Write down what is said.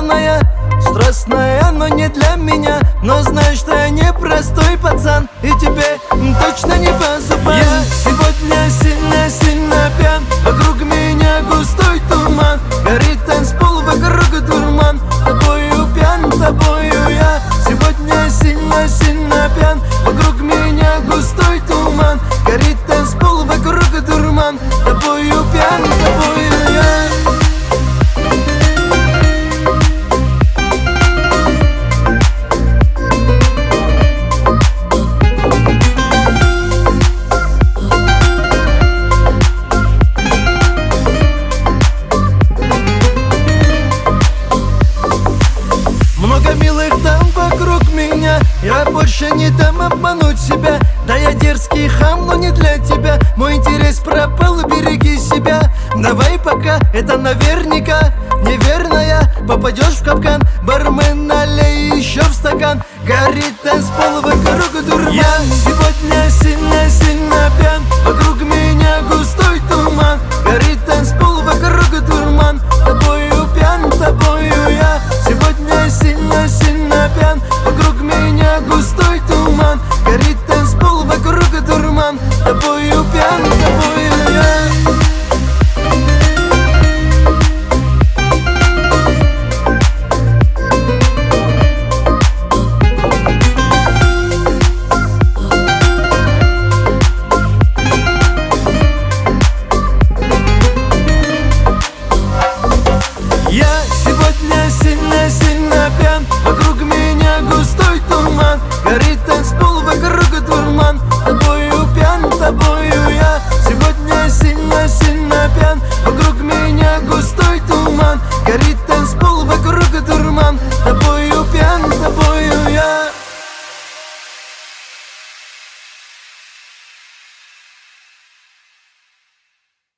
нервная, страстная, но не для меня. Но знаешь, что я не простой пацан, и тебе точно не по зубам. Я сегодня сильно пьян, вокруг меня густой туман. Горит танцпол, вокруг дурман. Тобою пьян, тобою я. Сегодня сильно пьян, вокруг меня густой туман. Горит танцпол, вокруг дурман. Тобою пьян, тобою я. Много милых там вокруг меня, я больше не дам обмануть себя. Да я дерзкий хам, но не для тебя. Мой интерес пропал, береги себя. Давай пока, это наверняка неверная. Попадешь в капкан, бармен налей еще в стакан. Горит танцпол, вокруг дурман.